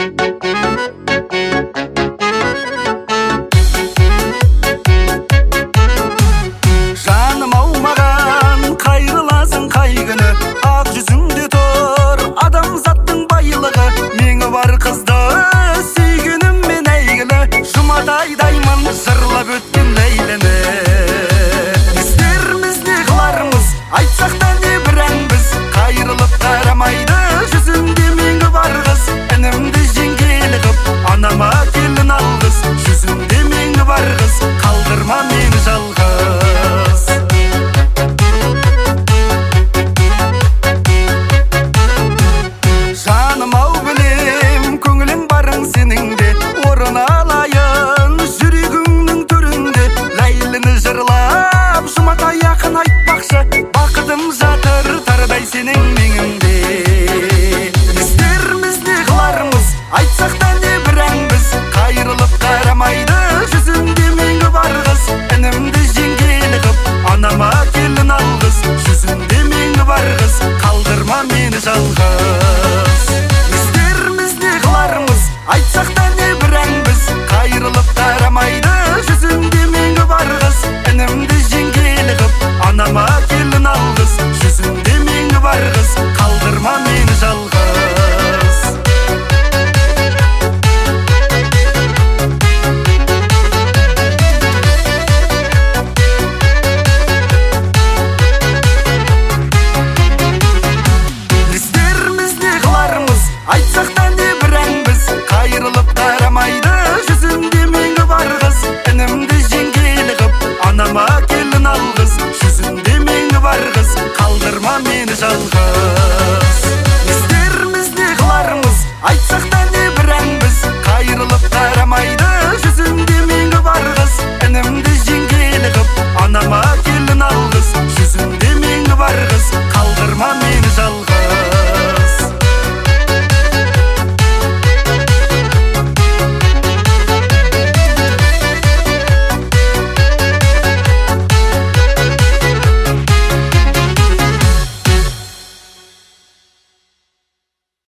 Жаным ау маған қайрыласың қай күні, ақ жүзіңде тұр адамзаттың байлығы. Меңі бар қызды сүйгеніммен әйгілі, жұматайдаймын жырлап өткен ләйліні. Істеріміз не қылармыз, айтсақ та не бір әнбіз, қайрылып қарамайды жүзінде меңі бар қыз. Інімді жеңгелі қып, анама келін алғыз, жүзінде меңі бар қыз, қалдырма мені жалғыз. Жаным ау білем, көңілің барың сенің